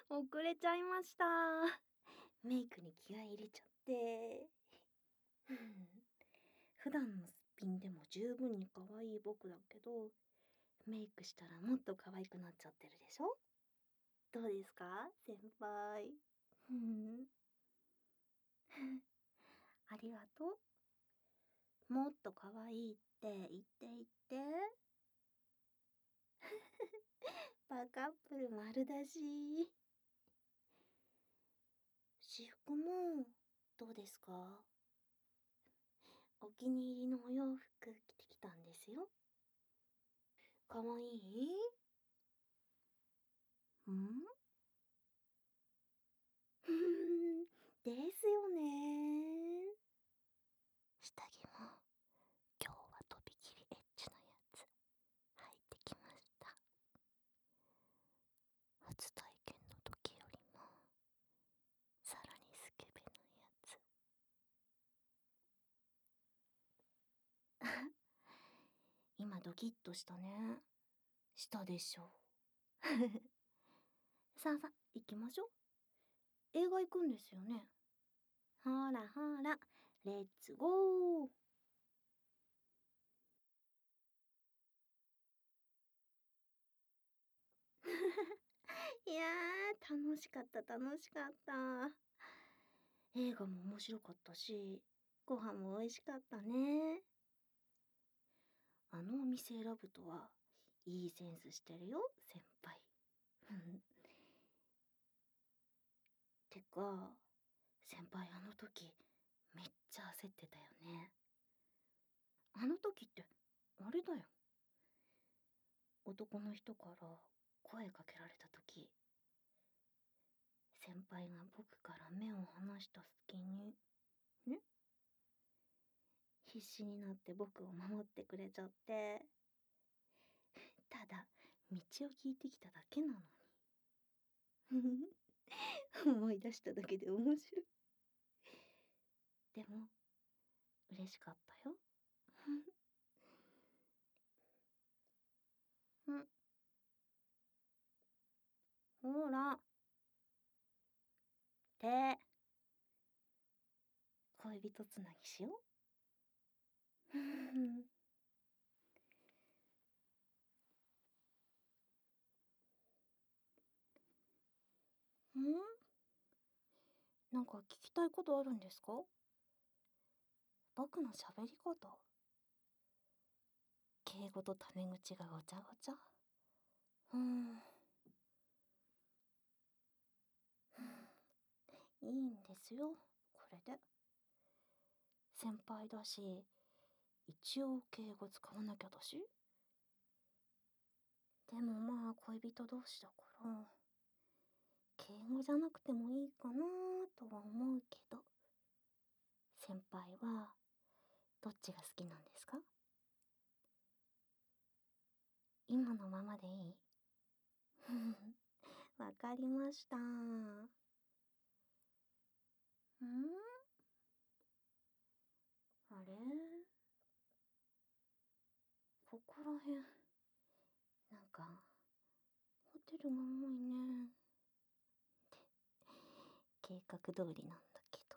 遅れちゃいました。メイクに気合い入れちゃって。うん、普段のすっぴんでも十分に可愛い僕だけど、メイクしたらもっと可愛くなっちゃってるでしょ？どうですか先輩。うん。ありがとう。もっと可愛いって言って言って。バカップル丸出し。私服もどうですか？お気に入りのお洋服着てきたんですよ。かわいい？んですよね。下着も今日はとびきりエッチなやつ履いてきました。初体験の時よりもさらにスケベなやつ。今ドキッとしたね。したでしょ。さあさあ行きましょう。映画行くんですよね。ほらほら、レッツゴー。いや楽しかった楽しかった。映画も面白かったし、ご飯も美味しかったね。あのお店選ぶとはいいセンスしてるよ、先輩。てか、先輩あの時めっちゃ焦ってたよね。あの時ってあれだよ。男の人から声かけられた時、先輩が僕から目を離した隙に、ね、必死になって僕を守ってくれちゃって、ただ道を聞いてきただけなのに。思い出しただけで面白い。でも嬉しかったよ。うん、ほら、手、恋人つなぎしよう。なんか聞きたいことあるんですか？僕の喋り方。敬語とタメ口がごちゃごちゃ。うーん、いいんですよ、これで。先輩だし、一応敬語使わなきゃだし。でもまあ恋人同士だから、敬語じゃなくてもいいかなとは思うけど。先輩はどっちが好きなんですか？今のままでいい？わかりました。あれ、ここらへん、なんか、ホテルが多いね。って、計画通りなんだけど。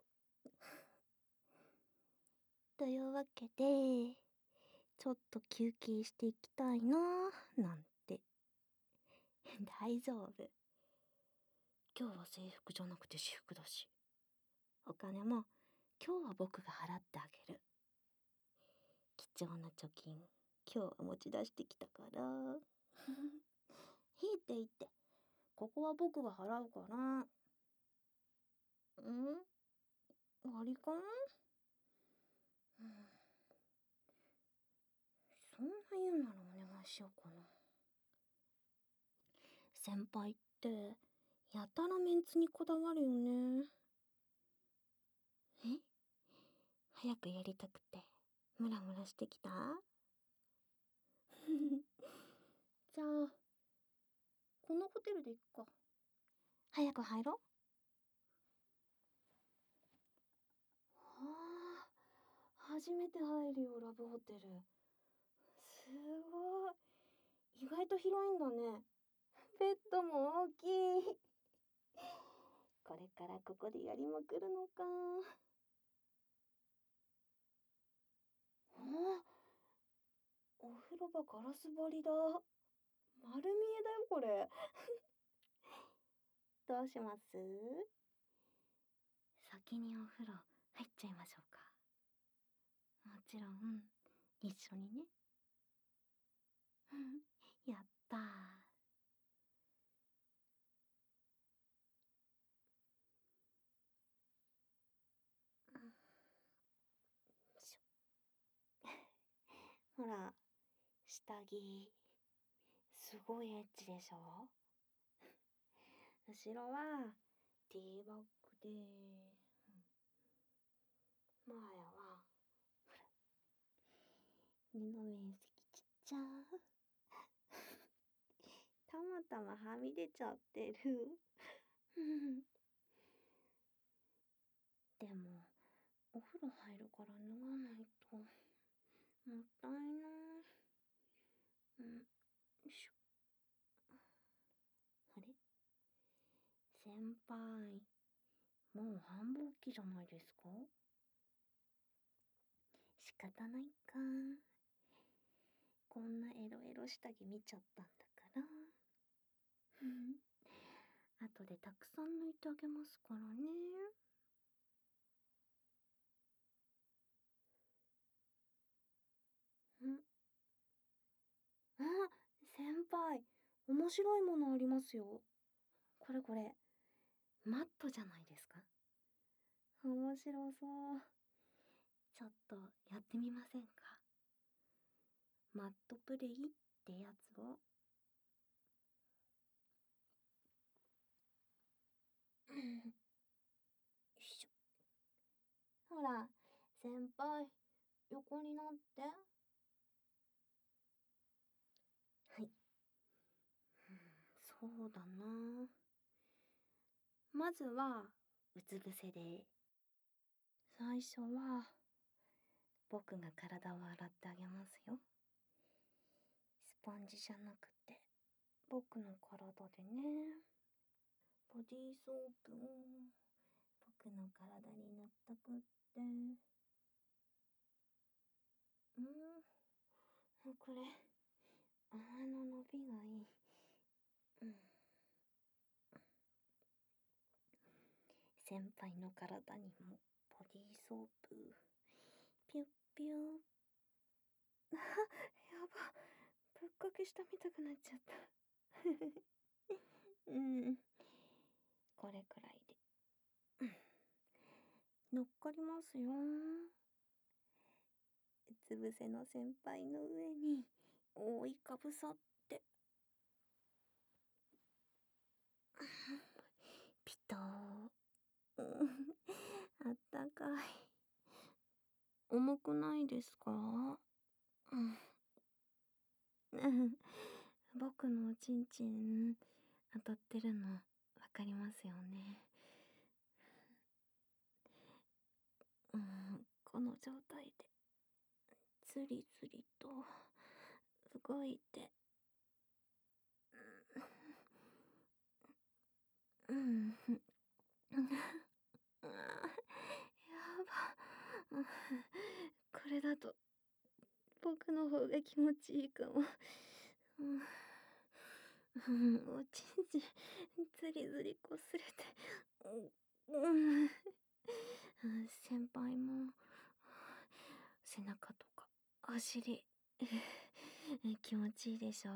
というわけで、ちょっと休憩していきたいななんて。大丈夫。今日は制服じゃなくて私服だし。お金も今日は僕が払ってあげる。貴重な貯金、今日は持ち出してきたから。いいっていいって。ここは僕が払うから。割り勘？そんな言うならお願いしようかな。先輩ってやたらメンツにこだわるよね。え、早くやりたくてムラムラしてきた？じゃあこのホテルで行くか。早く入ろう。はあ、初めて入るよラブホテル。すごい、意外と広いんだね。ベッドも大きい。 からここでやりまくるのか。あ、お風呂場ガラス張りだ。丸見えだよ、これ。どうします？先にお風呂入っちゃいましょうか。もちろん、一緒にね。やったー。ほら、下着、すごいエッチでしょ？後ろは、ティーバッグで、前は、布面積ちっちゃー。たまたまはみ出ちゃってる。でも、お風呂入るから脱がないと、もったいない。よいしょ。あれ？先輩、もう繁忙期じゃないですか？仕方ないか。こんなエロエロ下着見ちゃったんだから。後でたくさん抜いてあげますからね。あ、先輩、面白いものありますよ。これこれ、マットじゃないですか？面白そう。ちょっとやってみませんか？マットプレイってやつを。よいしょ。ほら、先輩、横になって。はい。そうだな。まずは、うつ伏せで。最初は、僕が体を洗ってあげますよ。スポンジじゃなくて、僕の体でね。ボディーソープを僕の体に塗ったくって。これ、泡の伸びがいい。先輩の体にもボディーソープ。ピュッピュッ。やば。ぶっかけしたみたくなっちゃった。これくらいで。乗っかりますよ。うつ伏せの先輩の上に覆いかぶさって。ピトー。あったかい。重くないですか？僕のおちんちん当たってるのわかりますよね。この状態でズリズリと動いて。やば。これだと僕の方が気持ちいいかも。おちんちんずりずりこすれて。先輩も背中とかお尻気持ちいいでしょう。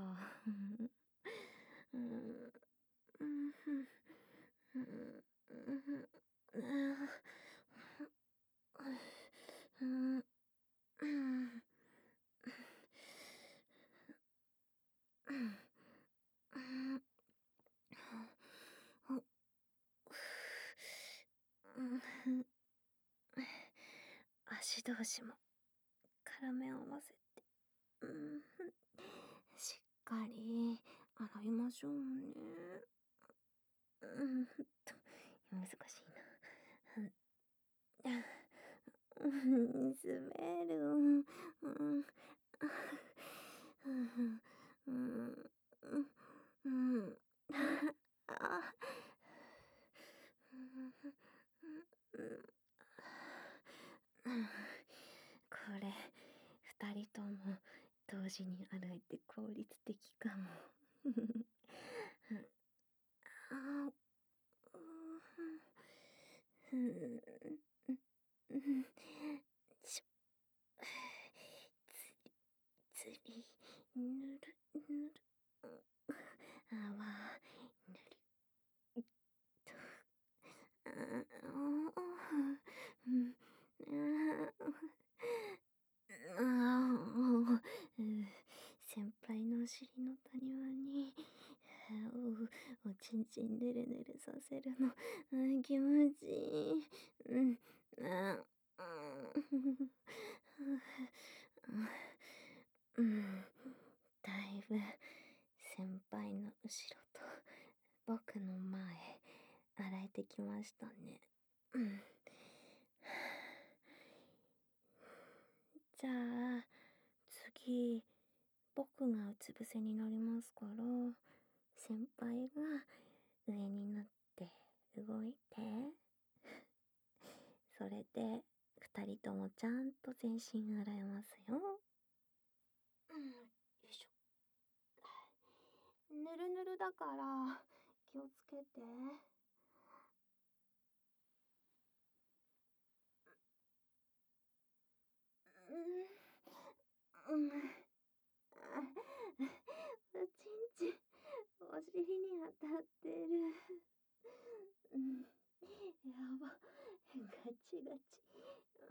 足同士も絡め合わせて、しっかり洗いましょうね。難しいな。滑る。あ同時に洗えて効率的かも。あー、うん、うん、ちょ、つり、ぬる、ぬる、あわ、ぬりと、あうん、先輩のお尻の谷間に、おちんちんねるねるさせるの、気持ちいい。うん、あうん、だいぶ先輩の後ろと僕の前、洗えてきましたね。うん。じゃあ、次、僕がうつ伏せになりますから、先輩が上になって動いて、それで二人ともちゃんと全身洗えますよ。うん、よいしょ。ぬるぬるだから気をつけて。うん、うん、あ、おちんちん、お尻に当たってる。うん、やば、ガチガチ。うん、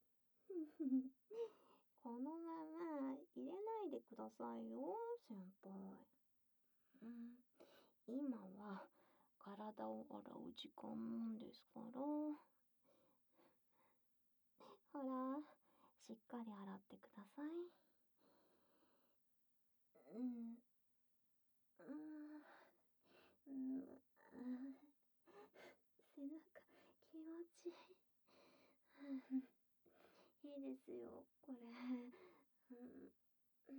このまま入れないでくださいよ、先輩。うん、今は体を洗う時間なんですから。ほら、しっかり洗ってください。うん、うん、うん、背中気持ちいい。うん、いいですよ、これ。うん、うん、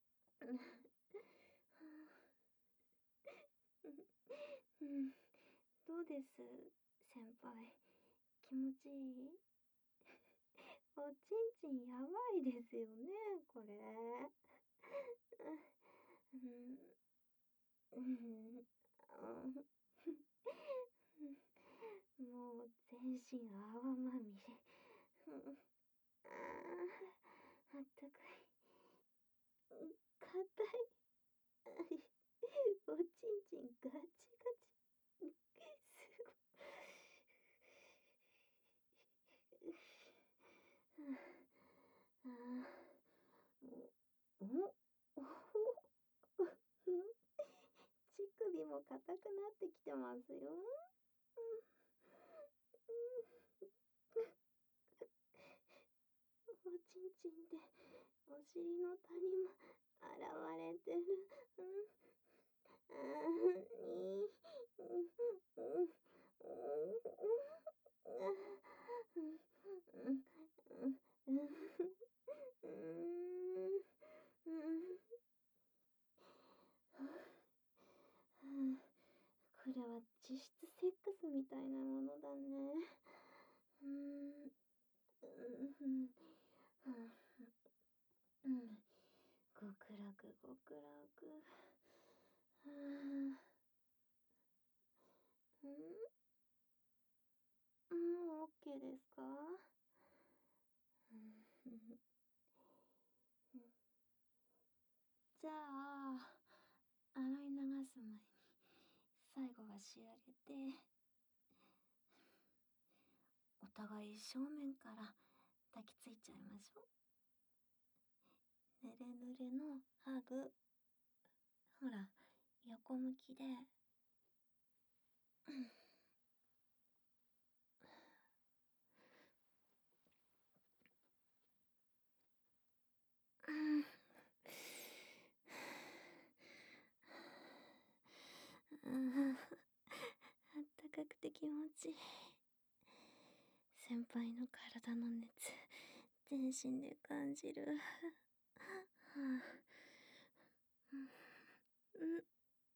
うん、どうです先輩、気持ちいい？おちんちんやばいですよね、これ。うん、うん、もう全身泡まみれ。うん、ああったかい。硬い。おちんちんガチガチ。すごい。ああ、お、お、乳首も硬くなってきてますよ。おちんちんでお尻の谷間洗われてる。うん、あーに、うん、うん、うん、うん、うん、これは実質セックスみたいなものだね。うん、うん、うん、極楽極楽。うん、もう OK ですか？うん、じゃあ、洗い流す前に最後は仕上げて、お互い正面から抱きついちゃいましょう。ぬるぬるのハグ。ほら、横向きで。うん、うん、あったかくて気持ちいい。先輩の体の熱、全身で感じる。はあ、うん、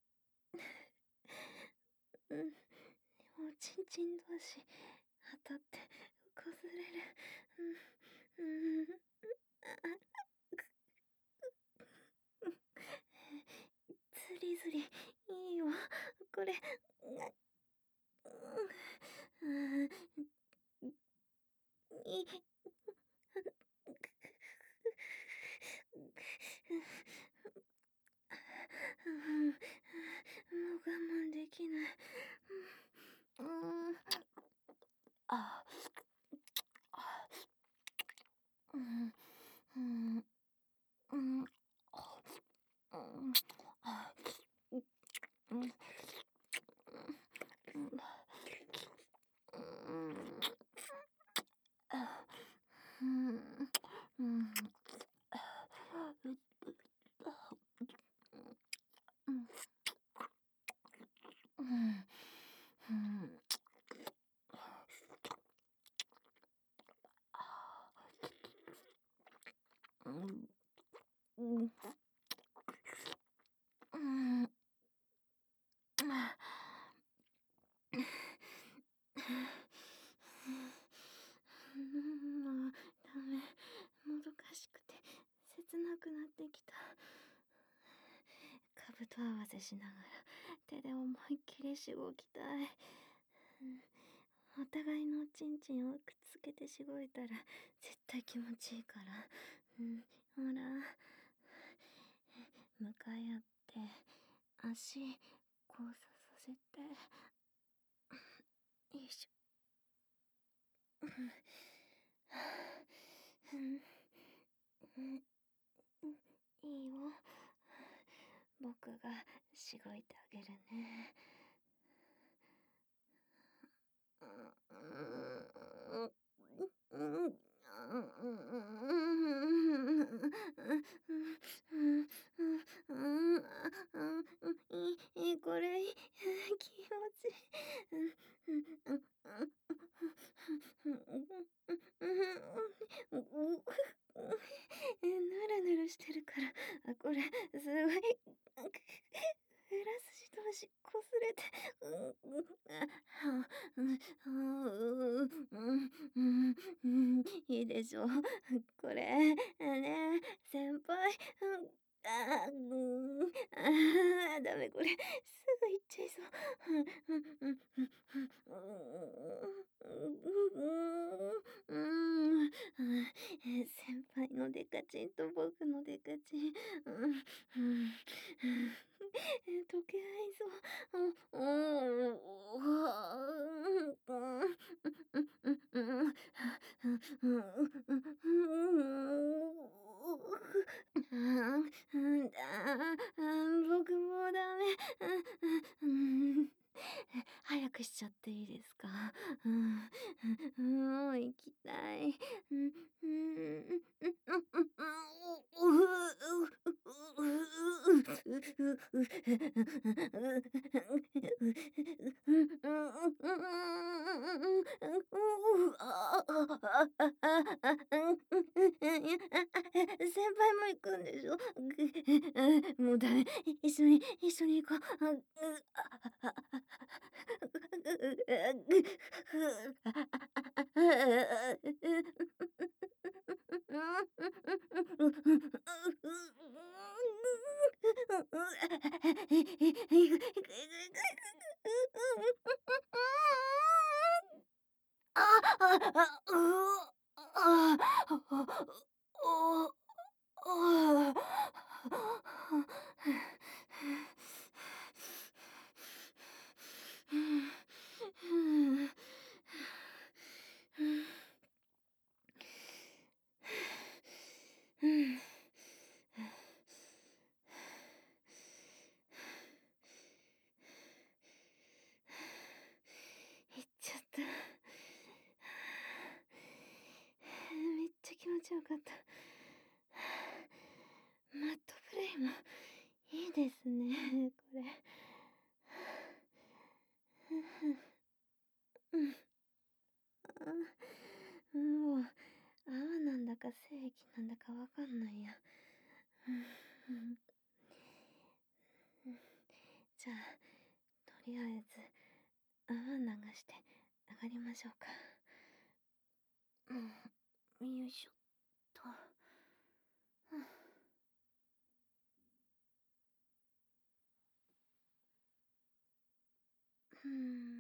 うん、おちんちん同士当たってこすれる。うん、うん、あ、 これ。うん、い、もう我慢できない。うん、あ、うん、うん、うん、うん、あ、うん、うん、うん、あ、うん、うん、うん、うん、うん、うん、うん、うん、もうダメ。もどかしくて切なくなってきた。兜合わせしながら手で思いっきりしごきたい。お互いのおちんちんをくっつけてしごいたら絶対気持ちいいから。ほら、向かい合って足交差させて。よいしょ。いいよ。僕がしごいてあげるね。これ気持ちいぬるぬるしてるから、これすごいフラス同士擦れて、いいでしょ。これ、ね、先輩、ダメこれ、すぐ行っちゃいそう。先輩のデカチンと僕のデカチン、溶け合いそう。僕もうダメ。早くしちゃっていいですか？もう行きたい。先輩も行くんでしょ？もうダメ。一緒に行こう。行っちゃった。めっちゃ気持ちよかった。マットプレイもいいですね、これ。もう、泡なんだか精液なんだかわかんないや。じゃあ、とりあえず、泡流して上がりましょうか。よいしょっと。 うーん。